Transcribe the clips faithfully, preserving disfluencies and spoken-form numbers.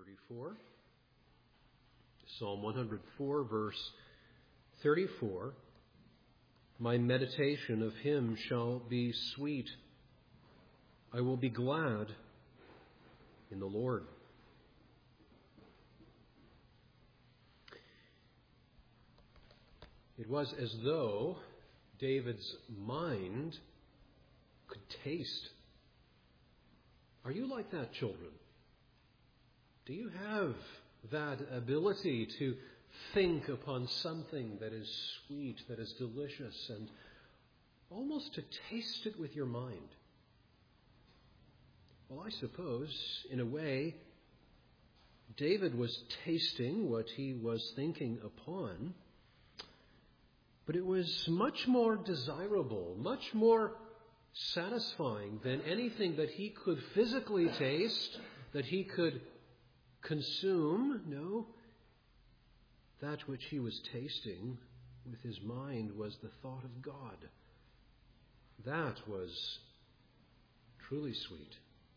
thirty-four. Psalm one hundred four, verse thirty-four. My meditation of him shall be sweet. I will be glad in the Lord. It was as though David's mind could taste. Are you like that, children? Do you have that ability to think upon something that is sweet, that is delicious, and almost to taste it with your mind? Well, I suppose, in a way, David was tasting what he was thinking upon, but it was much more desirable, much more satisfying than anything that he could physically taste, that he could consume. No, that which he was tasting with his mind was the thought of God. That was truly sweet.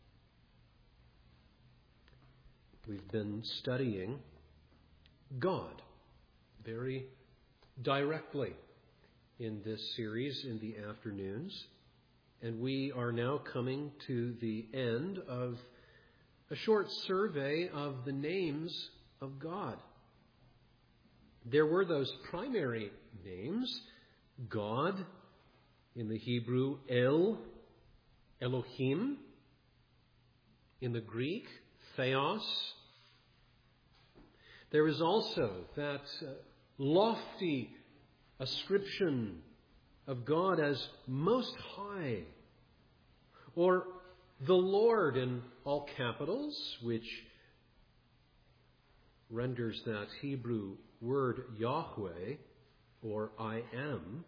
We've been studying God very directly in this series in the afternoons, and we are now coming to the end of a short survey of the names of God. There were those primary names, God, in the Hebrew, El, Elohim, in the Greek, Theos. There is also that uh, lofty ascription of God as Most High, or the Lord in all capitals, which renders that Hebrew word Yahweh, or I am.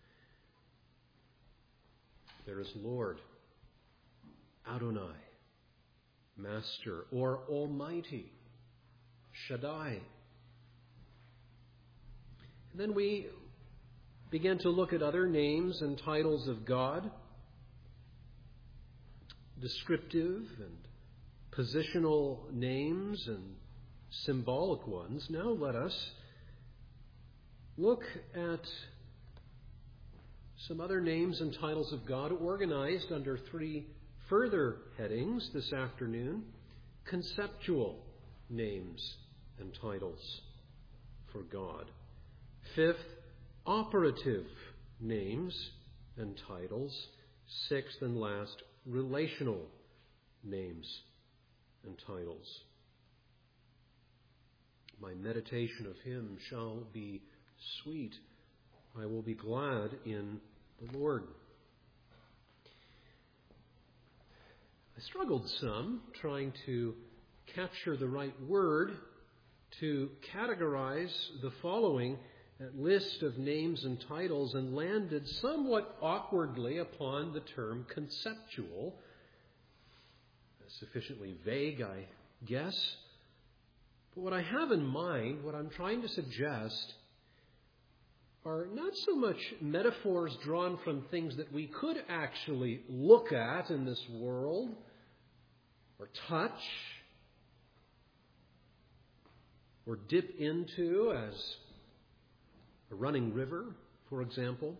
There is Lord, Adonai, Master, or Almighty, Shaddai. And then we began to look at other names and titles of God, descriptive and positional names and symbolic ones. Now let us look at some other names and titles of God organized under three further headings this afternoon: conceptual names and titles for God. Fifth, operative names and titles. Sixth and last, relational names and titles. My meditation of him shall be sweet. I will be glad in the Lord. I struggled some trying to capture the right word to categorize the following list of names and titles, and landed somewhat awkwardly upon the term conceptual. Sufficiently vague, I guess. But what I have in mind, what I'm trying to suggest, are not so much metaphors drawn from things that we could actually look at in this world, or touch, or dip into as a running river, for example.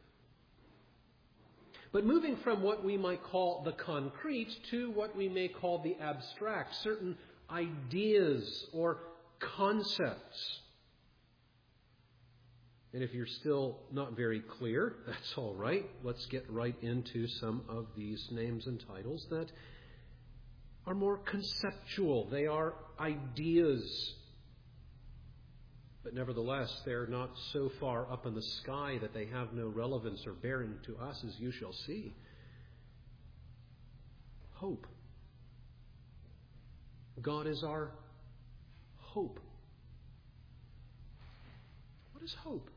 But moving from what we might call the concrete to what we may call the abstract, certain ideas or concepts. And if you're still not very clear, that's all right. Let's get right into some of these names and titles that are more conceptual. They are ideas. But nevertheless, they're not so far up in the sky that they have no relevance or bearing to us, as you shall see. Hope. God is our hope. What is hope?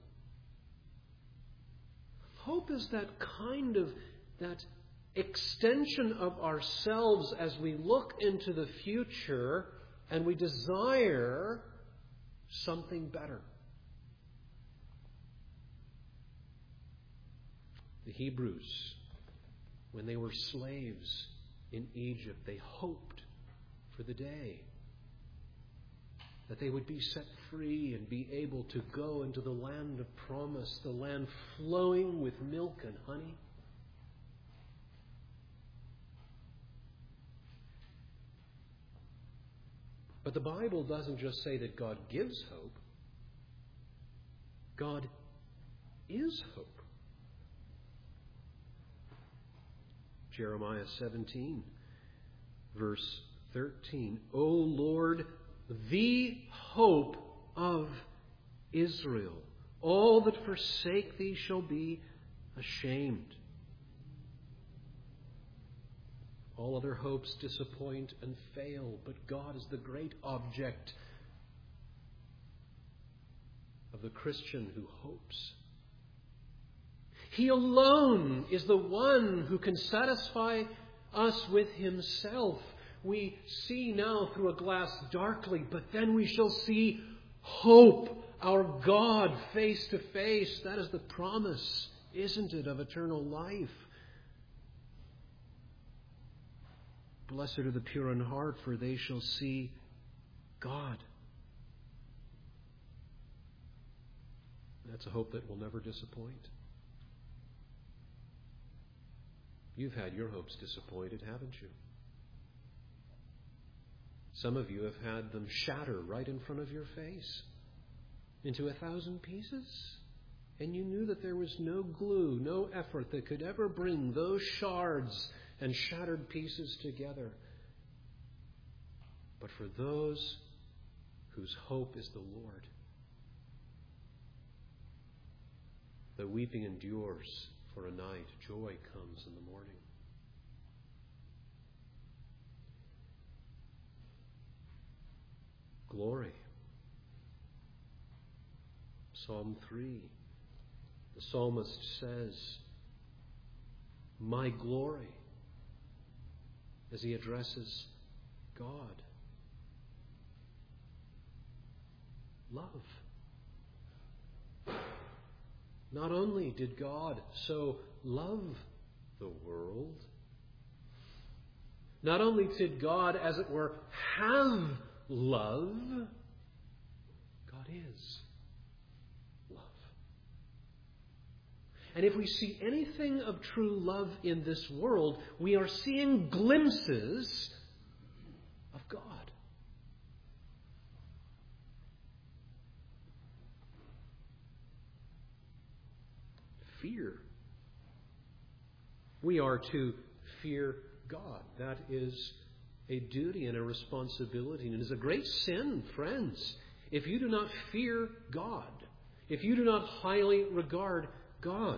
Hope is that kind of, that extension of ourselves as we look into the future and we desire something better. The Hebrews, when they were slaves in Egypt, they hoped for the day that they would be set free and be able to go into the land of promise, the land flowing with milk and honey. But the Bible doesn't just say that God gives hope. God is hope. Jeremiah seventeen, verse thirteen. O Lord, the hope of Israel. All that forsake thee shall be ashamed. All other hopes disappoint and fail, but God is the great object of the Christian who hopes. He alone is the one who can satisfy us with himself. We see now through a glass darkly, but then we shall see hope, our God, face to face. That is the promise, isn't it, of eternal life? Blessed are the pure in heart, for they shall see God. That's a hope that will never disappoint. You've had your hopes disappointed, haven't you? Some of you have had them shatter right in front of your face into a thousand pieces. And you knew that there was no glue, no effort that could ever bring those shards and shattered pieces together. But for those whose hope is the Lord, the weeping endures for a night, joy comes in the morning. Glory. Psalm three. The psalmist says, my glory, as he addresses God. Love. Not only did God so love the world, not only did God, as it were, have love, God is love. And if we see anything of true love in this world, we are seeing glimpses of God. Fear. We are to fear God. That is a duty and a responsibility. And it is a great sin, friends, if you do not fear God, if you do not highly regard God.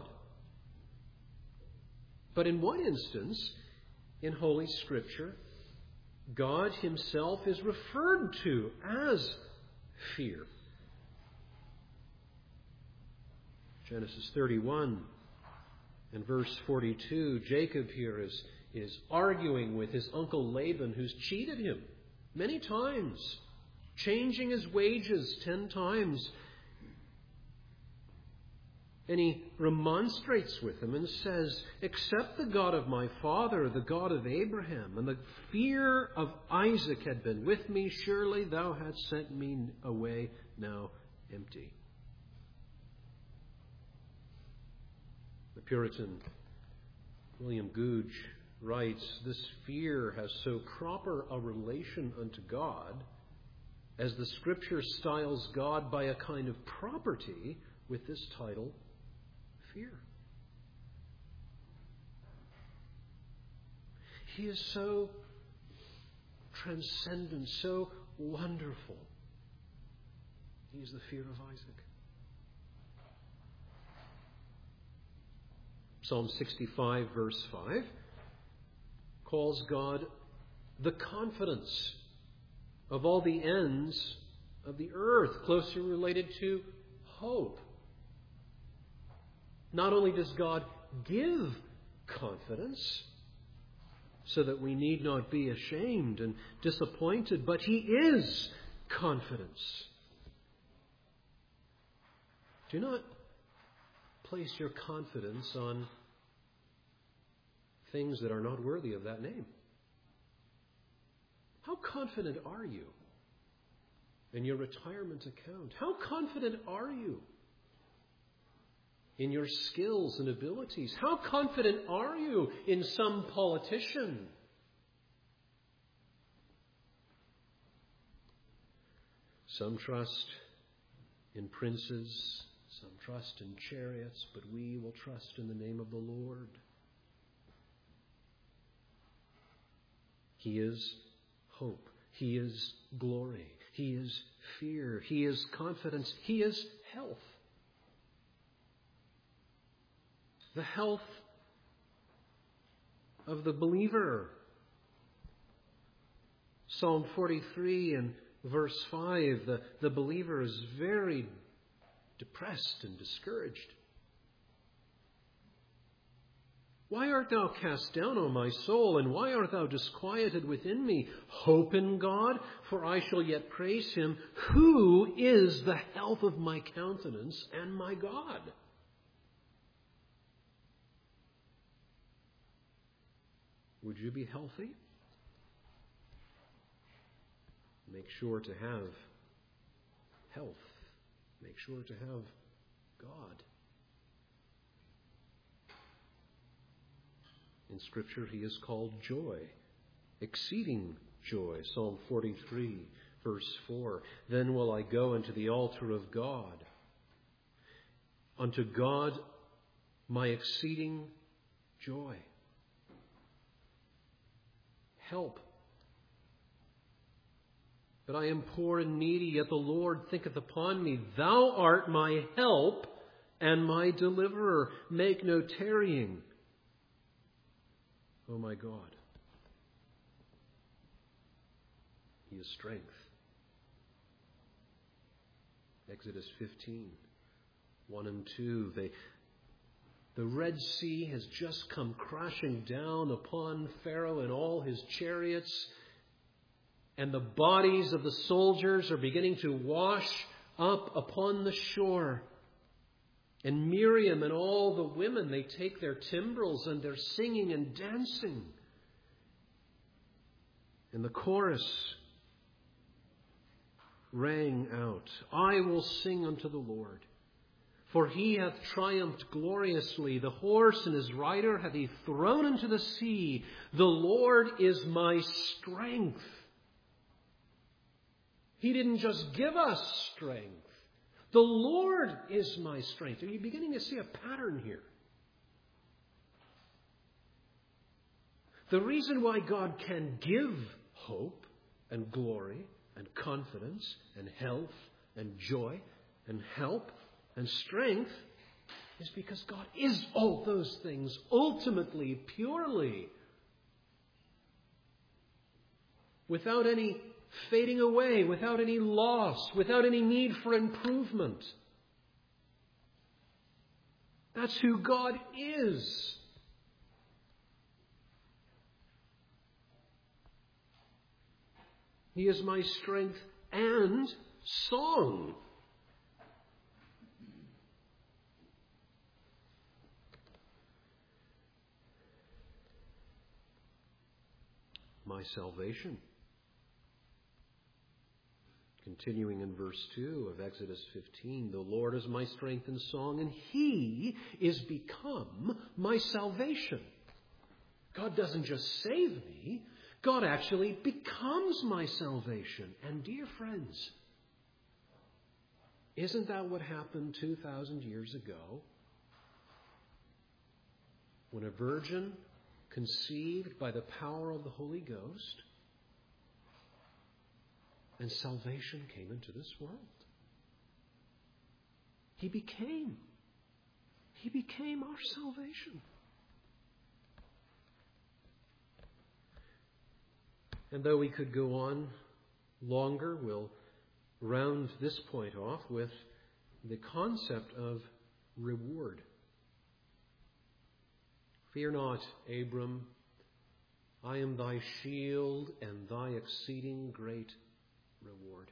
But in one instance, in Holy Scripture, God himself is referred to as fear. Genesis thirty-one and verse forty-two, Jacob here is, is arguing with his uncle Laban, who's cheated him many times, changing his wages ten times. And he remonstrates with him and says, except the God of my father, the God of Abraham, and the fear of Isaac had been with me, surely thou hadst sent me away now empty. The Puritan William Gouge writes, this fear has so proper a relation unto God, as the Scripture styles God by a kind of property with this title, fear. He is so transcendent, so wonderful. He is the fear of Isaac. Psalm sixty-five, verse five, calls God the confidence of all the ends of the earth, closely related to hope. Not only does God give confidence, so that we need not be ashamed and disappointed, but he is confidence. Do not place your confidence on things that are not worthy of that name. How confident are you in your retirement account? How confident are you in your skills and abilities? How confident are you in some politician? Some trust in princes, some trust in chariots, but we will trust in the name of the Lord. He is hope. He is glory. He is fear. He is confidence. He is health. The health of the believer. Psalm forty-three and verse five, the, the believer is very depressed and discouraged. Why art thou cast down, O my soul, and why art thou disquieted within me? Hope in God, for I shall yet praise him, who is the health of my countenance and my God. Would you be healthy? Make sure to have health. Make sure to have God. In Scripture, he is called joy, exceeding joy. Psalm forty-three, verse four. Then will I go unto the altar of God, unto God my exceeding joy. Help. But I am poor and needy, yet the Lord thinketh upon me. Thou art my help and my deliverer. Make no tarrying, O my God. He is strength. Exodus fifteen, one and two. They, the Red Sea has just come crashing down upon Pharaoh and all his chariots. And the bodies of the soldiers are beginning to wash up upon the shore. And Miriam and all the women, they take their timbrels and they're singing and dancing. And the chorus rang out, I will sing unto the Lord, for he hath triumphed gloriously. The horse and his rider hath he thrown into the sea. The Lord is my strength. He didn't just give us strength. The Lord is my strength. Are you beginning to see a pattern here? The reason why God can give hope and glory and confidence and health and joy and help and strength is because God is all those things ultimately, purely, without any fading away, without any loss, without any need for improvement. That's who God is. He is my strength and song. My salvation. Continuing in verse two of Exodus fifteen, the Lord is my strength and song, and he is become my salvation. God doesn't just save me, God actually becomes my salvation. And dear friends, isn't that what happened two thousand years ago? When a virgin conceived by the power of the Holy Ghost, and salvation came into this world. He became. He became our salvation. And though we could go on longer, we'll round this point off with the concept of reward. Fear not, Abram, I am thy shield and thy exceeding great reward.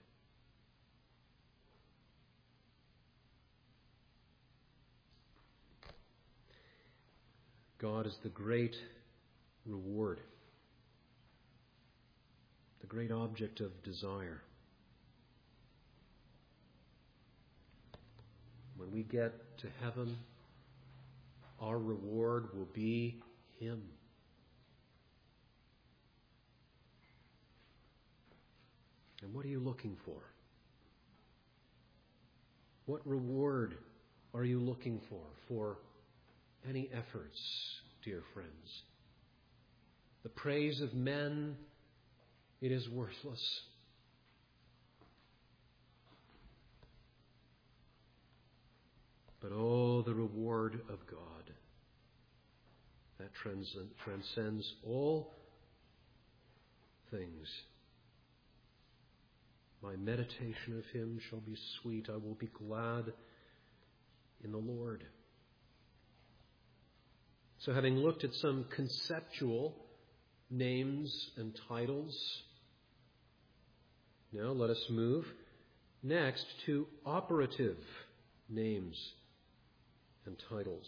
God is the great reward, the great object of desire. we get to heaven, our reward will be Him. And what are you looking for? What reward are you looking for for any efforts, dear friends? The praise of men, it is worthless. But oh, the reward of God that transcends all things. My meditation of Him shall be sweet. I will be glad in the Lord. So having looked at some conceptual names and titles, now let us move next to operative names and titles.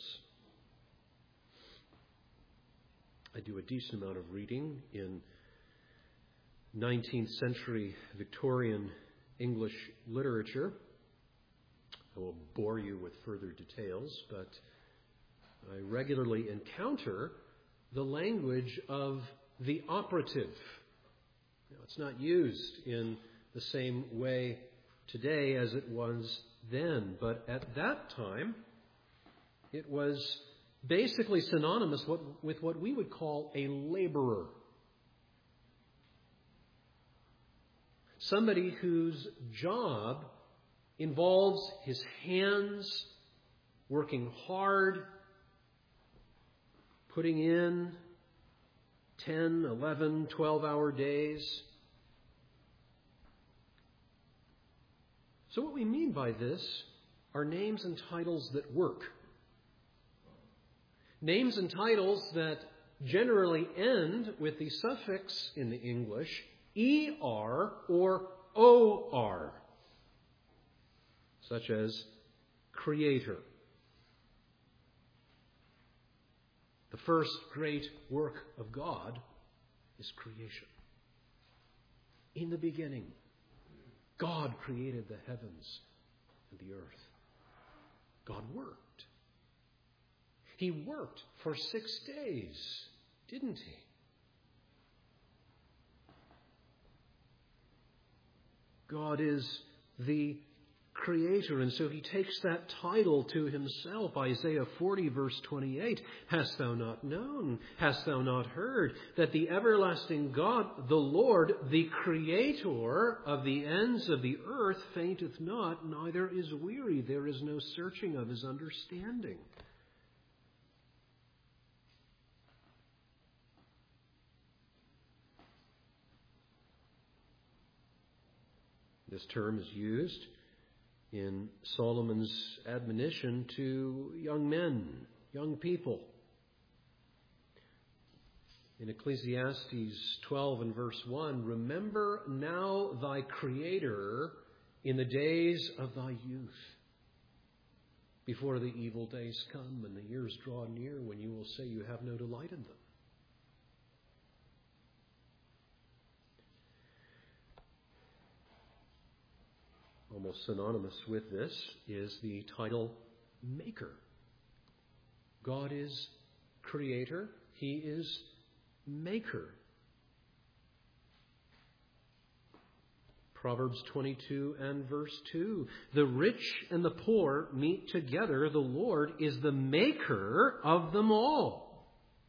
I do a decent amount of reading in nineteenth century Victorian English literature. I will bore you with further details, but I regularly encounter the language of the operative. Now, it's not used in the same way today as it was then, but at that time it was basically synonymous with what we would call a laborer. Somebody whose job involves his hands working hard, putting in ten, eleven, twelve-hour days. So what we mean by this are names and titles that work. Names and titles that generally end with the suffix in the English E R or O R, such as creator. The first great work of God is creation. In the beginning, God created the heavens and the earth. God worked. He worked for six days, didn't He? God is the Creator, and so He takes that title to Himself. Isaiah forty, verse twenty-eight, Hast thou not known, hast thou not heard, that the everlasting God, the Lord, the Creator of the ends of the earth, fainteth not, neither is weary. There is no searching of His understanding. This term is used in Solomon's admonition to young men, young people. In Ecclesiastes twelve and verse one, Remember now thy Creator in the days of thy youth, before the evil days come and the years draw near when you will say you have no delight in them. Almost synonymous with this is the title Maker. God is Creator. He is Maker. Proverbs twenty-two and verse two. The rich and the poor meet together. The Lord is the Maker of them all.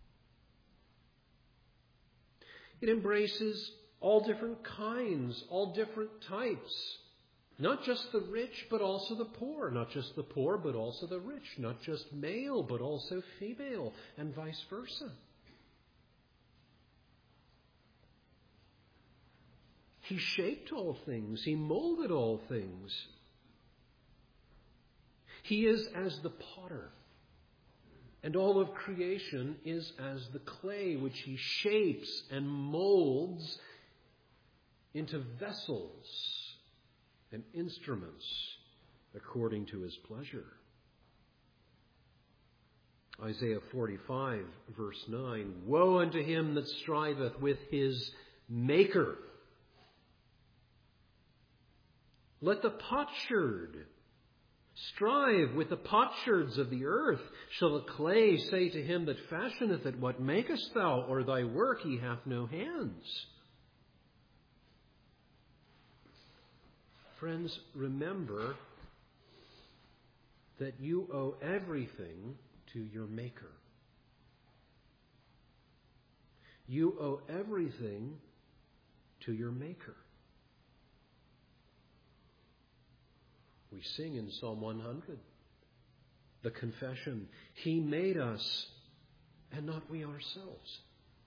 It embraces all different kinds, all different types. Not just the rich, but also the poor. Not just the poor, but also the rich. Not just male, but also female, and vice versa. He shaped all things. He molded all things. He is as the potter, and all of creation is as the clay, which He shapes and molds into vessels and instruments according to His pleasure. Isaiah forty-five, verse nine, Woe unto him that striveth with his Maker. Let the potsherd Strive with the potsherds of the earth. Shall the clay say to him that fashioneth it, What makest thou? Or thy work, he hath no hands. Friends, remember that you owe everything to your Maker. You owe everything to your Maker. We sing in Psalm one hundred, the confession, He made us and not we ourselves.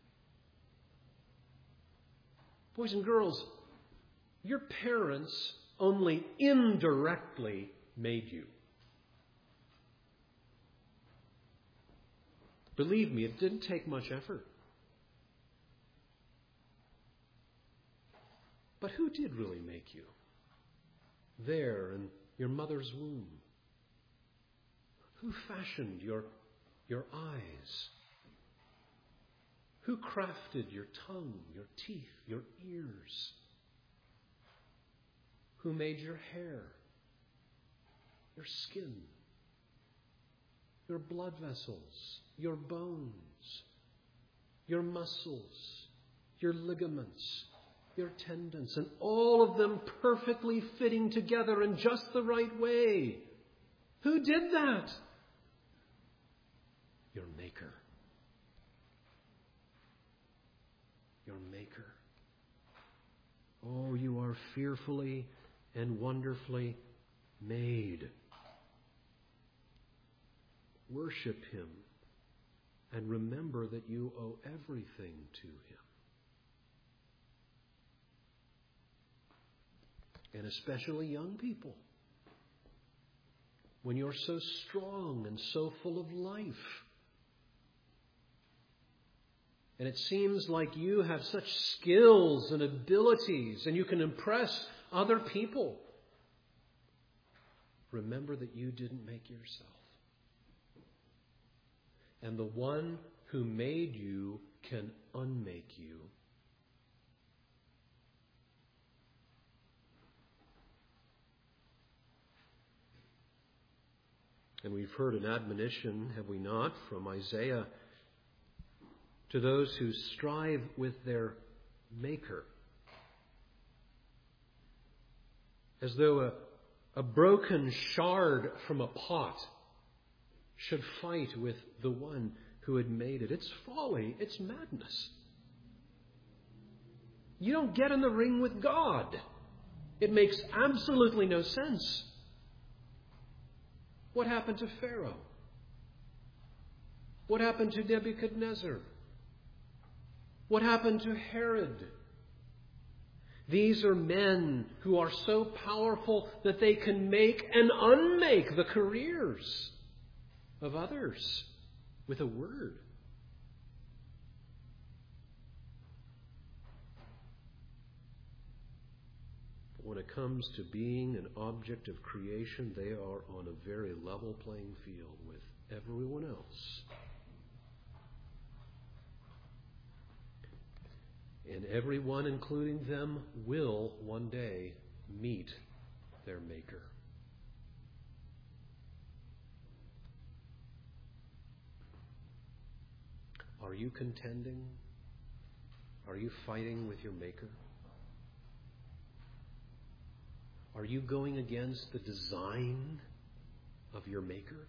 Boys and girls, your parents only indirectly made you. Believe me, it didn't take much effort. But who did really make you? There in your mother's womb. Who fashioned your, your eyes? Who crafted your tongue, your teeth, your ears? Who made your hair, your skin, your blood vessels, your bones, your muscles, your ligaments, your tendons, and all of them perfectly fitting together in just the right way? Who did that? Your Maker. Your Maker. Oh, you are fearfully and wonderfully made. Worship Him and remember that you owe everything to Him. And especially young people, when you're so strong and so full of life, and it seems like you have such skills and abilities and you can impress other people, remember that you didn't make yourself. And the one who made you can unmake you. And we've heard an admonition, have we not, from Isaiah to those who strive with their Maker. As though a, a broken shard from a pot should fight with the one who had made it. It's folly. It's madness. You don't get in the ring with God. It makes absolutely no sense. What happened to Pharaoh? What happened to Nebuchadnezzar? What happened to Herod? These are men who are so powerful that they can make and unmake the careers of others with a word. But when it comes to being an object of creation, they are on a very level playing field with everyone else. And everyone, including them, will one day meet their Maker. Are you contending? Are you fighting with your Maker? Are you going against the design of your Maker?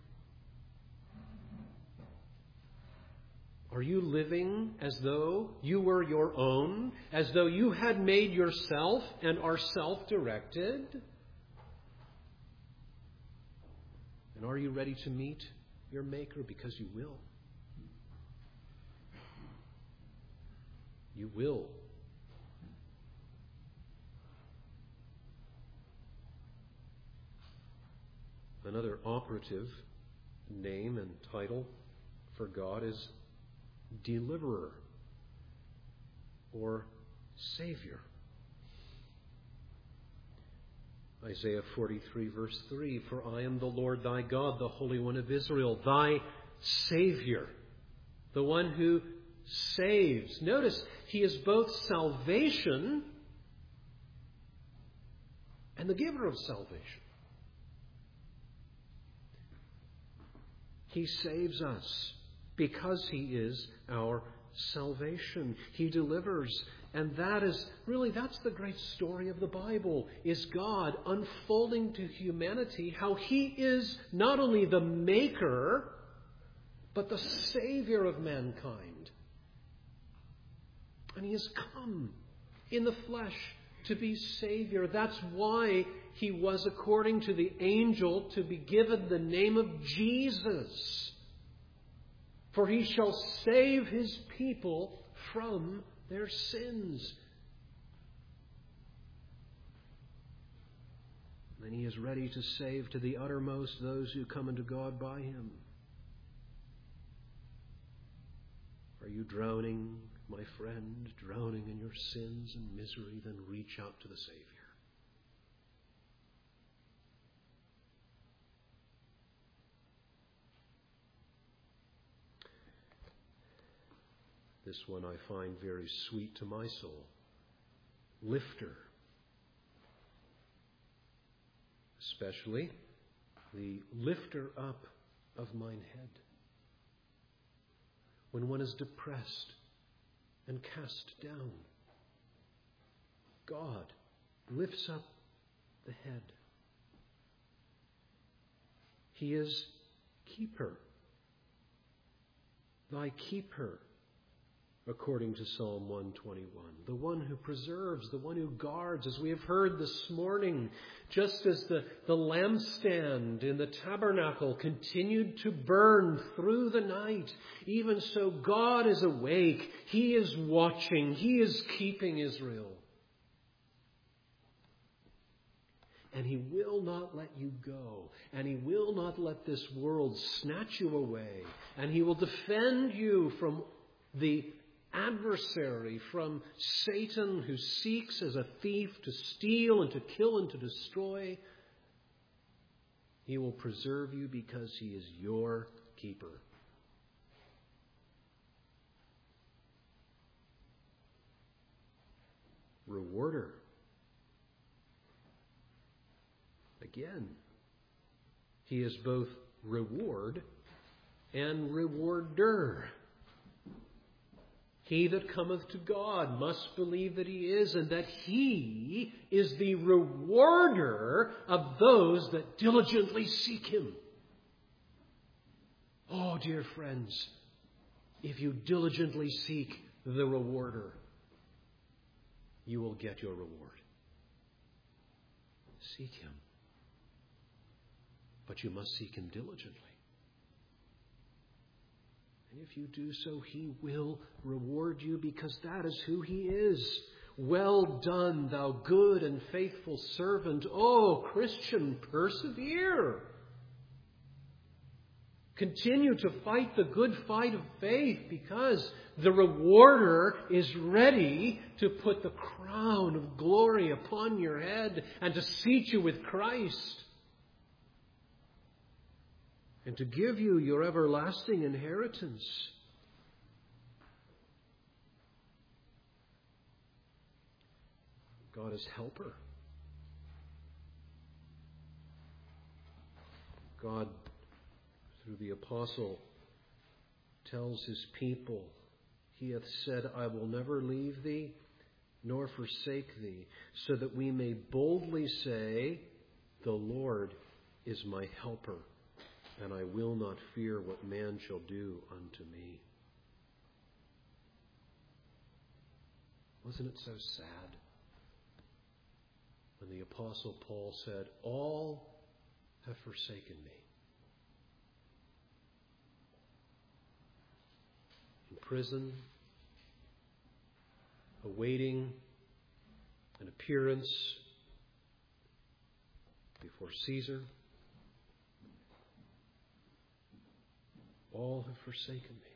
Are you living as though you were your own, as though you had made yourself and are self-directed? And are you ready to meet your Maker? Because you will. You will. Another operative name and title for God is Deliverer or Savior. Isaiah forty-three verse three, For I am the Lord thy God, the Holy One of Israel, thy Savior, the one who saves. Notice, He is both salvation and the giver of salvation. He saves us because He is our salvation. He delivers. And that is, really, that's the great story of the Bible, is God unfolding to humanity how He is not only the maker, but the Savior of mankind. And He has come in the flesh to be Savior. That's why He was, according to the angel, to be given the name of Jesus. For He shall save His people from their sins. And He is ready to save to the uttermost those who come unto God by Him. Are you drowning, my friend, drowning in your sins and misery? Then reach out to the Savior. This one I find very sweet to my soul. Lifter. Especially the lifter up of mine head. When one is depressed and cast down, God lifts up the head. He is keeper. Thy keeper, according to Psalm one twenty-one. The one who preserves, the one who guards, as we have heard this morning, just as the, the lampstand in the tabernacle continued to burn through the night, even so God is awake. He is watching. He is keeping Israel. And He will not let you go. And He will not let this world snatch you away. And He will defend you from the adversary, from Satan, who seeks as a thief to steal and to kill and to destroy. He will preserve you because He is your keeper. Rewarder. Again, He is both reward and rewarder. He that cometh to God must believe that He is, and that He is the rewarder of those that diligently seek Him. Oh, dear friends, if you diligently seek the rewarder, you will get your reward. Seek Him. But you must seek Him diligently. And if you do so, He will reward you, because that is who He is. Well done, thou good and faithful servant. Oh, Christian, persevere. Continue to fight the good fight of faith, because the rewarder is ready to put the crown of glory upon your head and to seat you with Christ, and to give you your everlasting inheritance. God is helper. God, through the apostle, tells His people, He hath said, I will never leave thee, nor forsake thee, so that we may boldly say, the Lord is my helper, and I will not fear what man shall do unto me. Wasn't it so sad when the Apostle Paul said, all have forsaken me? In prison, awaiting an appearance before Caesar. All have forsaken me.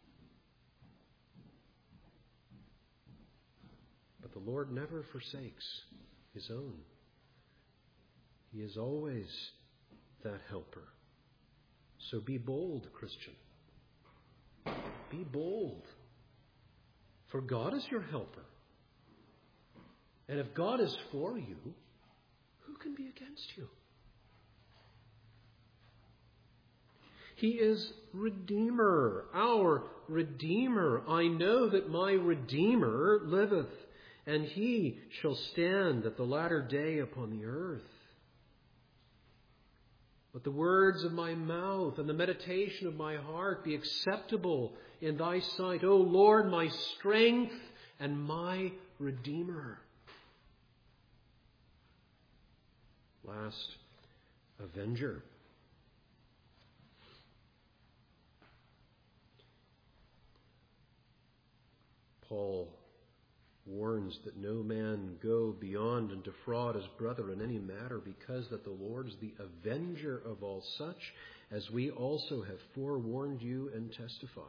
But the Lord never forsakes His own. He is always that helper. So be bold, Christian. Be bold. For God is your helper. And if God is for you, who can be against you? He is Redeemer, our Redeemer. I know that my Redeemer liveth, and he shall stand at the latter day upon the earth. Let the words of my mouth and the meditation of my heart be acceptable in thy sight, O Lord, my strength and my Redeemer. Last, avenger. Paul warns that no man go beyond and defraud his brother in any matter, because that the Lord is the avenger of all such, as we also have forewarned you and testified.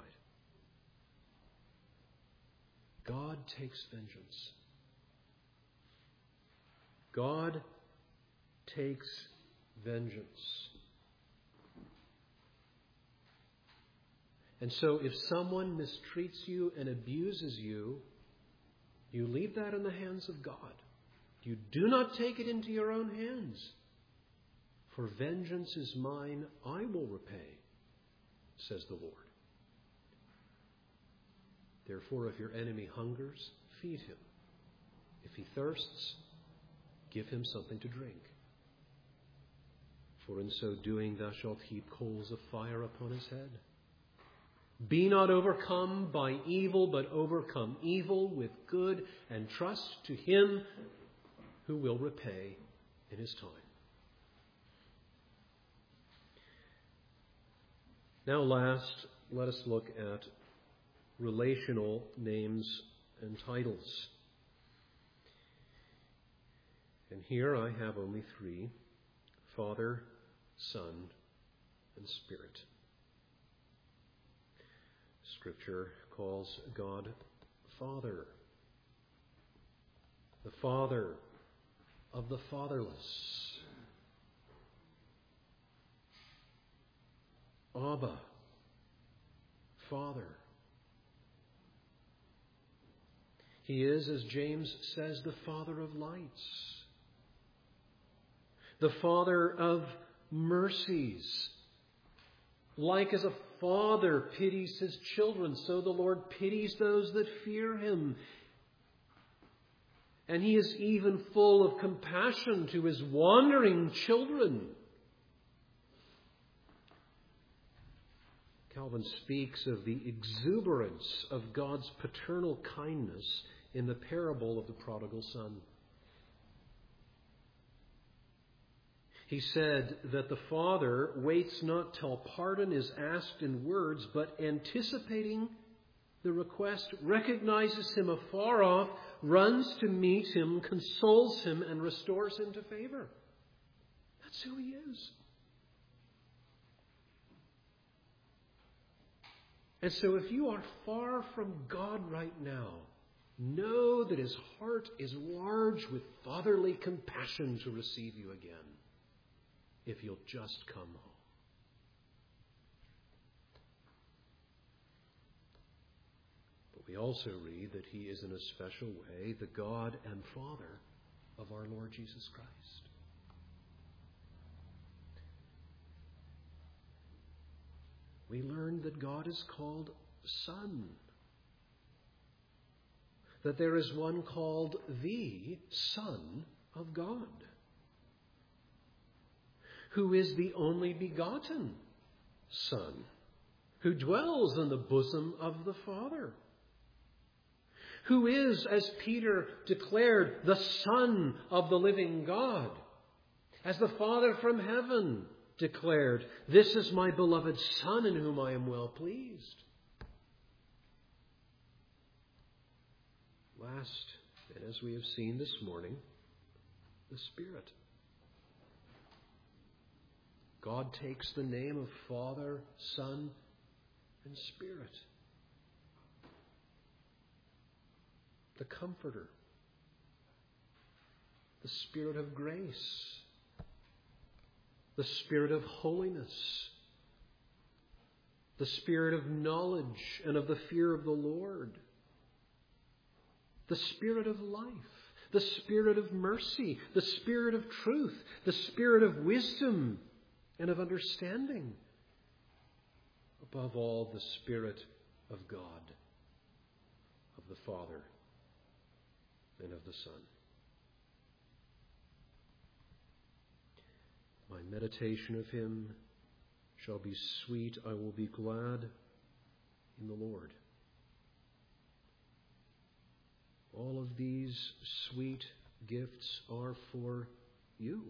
God takes vengeance. God takes vengeance. And so if someone mistreats you and abuses you, you leave that in the hands of God. You do not take it into your own hands. For vengeance is mine, I will repay, says the Lord. Therefore, if your enemy hungers, feed him. If he thirsts, give him something to drink. For in so doing thou shalt heap coals of fire upon his head. Be not overcome by evil, but overcome evil with good, and trust to him who will repay in his time. Now last, let us look at relational names and titles. And here I have only three: Father, Son, and Spirit. Scripture calls God Father, the Father of the fatherless. Abba, Father. He is, as James says, the Father of lights, the Father of mercies. Like as a father pities his children, so the Lord pities those that fear him. And he is even full of compassion to his wandering children. Calvin speaks of the exuberance of God's paternal kindness in the parable of the prodigal son. He said that the Father waits not till pardon is asked in words, but anticipating the request, recognizes him afar off, runs to meet him, consoles him, and restores him to favor. That's who he is. And so if you are far from God right now, know that his heart is large with fatherly compassion to receive you again, if you'll just come home. But we also read that he is in a special way the God and Father of our Lord Jesus Christ. We learn that God is called Son, that there is one called the Son of God, who is the only begotten Son, who dwells in the bosom of the Father, who is, as Peter declared, the Son of the living God, as the Father from heaven declared, "This is my beloved Son in whom I am well pleased." Last, and as we have seen this morning, the Spirit. God takes the name of Father, Son, and Spirit. The Comforter, the Spirit of grace, the Spirit of holiness, the Spirit of knowledge and of the fear of the Lord, the Spirit of life, the Spirit of mercy, the Spirit of truth, the Spirit of wisdom and of understanding, above all, the Spirit of God, of the Father, and of the Son. My meditation of him shall be sweet. I will be glad in the Lord. All of these sweet gifts are for you.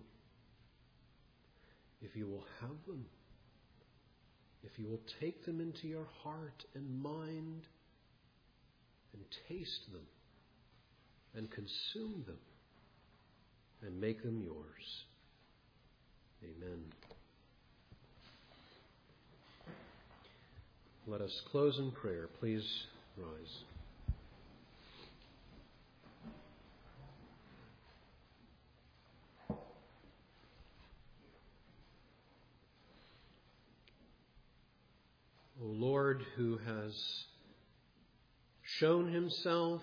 If you will have them, if you will take them into your heart and mind and taste them and consume them and make them yours. Amen. Let us close in prayer. Please rise. O Lord, who has shown himself,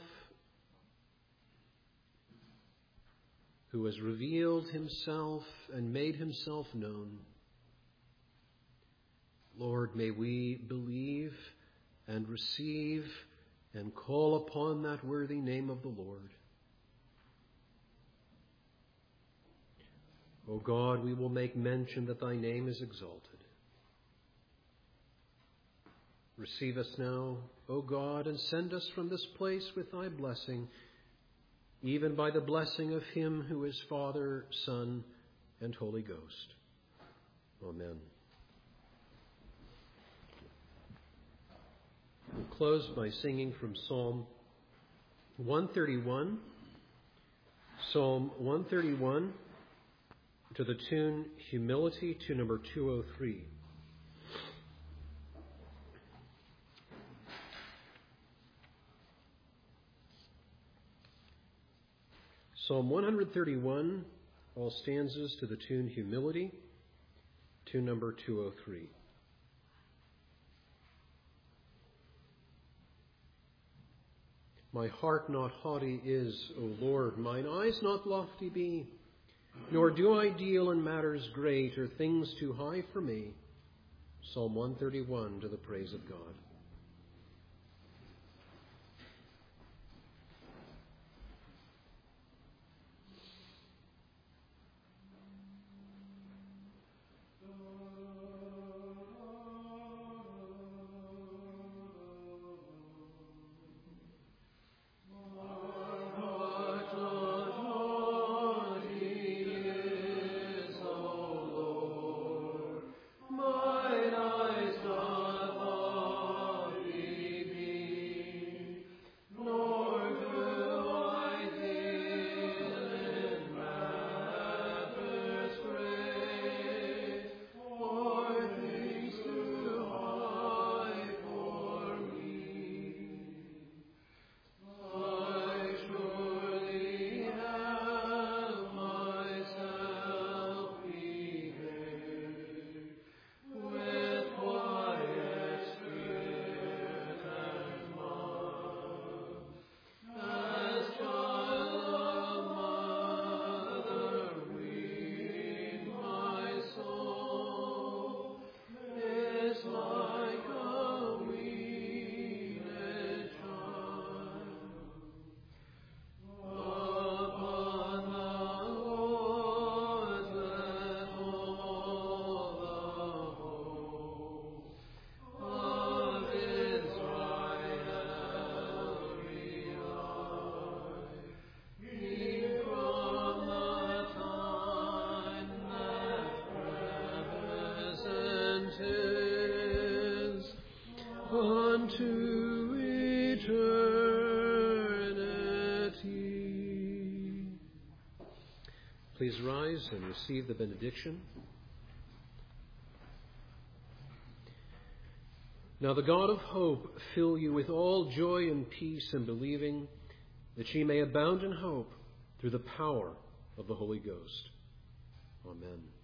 who has revealed himself and made himself known, Lord, may we believe and receive and call upon that worthy name of the Lord. O God, we will make mention that thy name is exalted. Receive us now, O God, and send us from this place with thy blessing, even by the blessing of him who is Father, Son, and Holy Ghost. Amen. We'll close by singing from Psalm one thirty-one. Psalm one thirty-one to the tune Humility, to number two oh three. Psalm one thirty-one, all stanzas to the tune Humility, tune number two oh three. My heart not haughty is, O Lord, mine eyes not lofty be, nor do I deal in matters great or things too high for me. Psalm one thirty-one, to the praise of God. Please rise and receive the benediction. Now the God of hope fill you with all joy and peace in believing, that ye may abound in hope through the power of the Holy Ghost. Amen.